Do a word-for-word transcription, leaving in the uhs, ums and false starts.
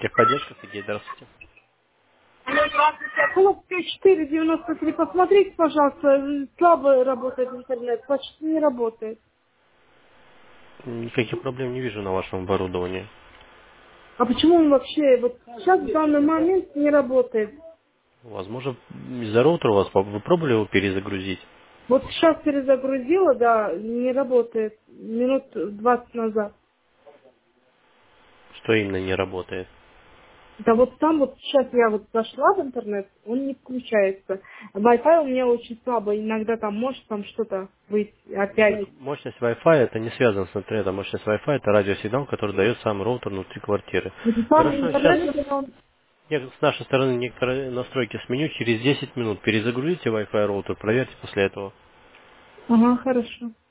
Техподдержка, Сергей, здравствуйте. Алло, здравствуйте. Кулак четыре девяносто три. Посмотрите, пожалуйста, слабо работает интернет, почти не работает. Никаких проблем не вижу на вашем оборудовании. А почему он вообще вот сейчас в данный момент не работает? Возможно, из-за роутера у вас, вы пробовали его перезагрузить? Вот сейчас перезагрузила, да, не работает. Минут двадцать назад. Что именно не работает? Да вот там вот сейчас я вот зашла в интернет, он не включается. Wi-Fi у меня очень слабо, иногда там может там что-то быть опять. Мощность Wi-Fi это не связано с интернетом. Мощность Wi-Fi это радиосигнал, который дает сам роутер внутри квартиры. Это сам Хорошо, сейчас интернет, он... с нашей стороны некоторые настройки сменю. Через десять минут перезагрузите Wi-Fi роутер, проверьте после этого. Ага, хорошо.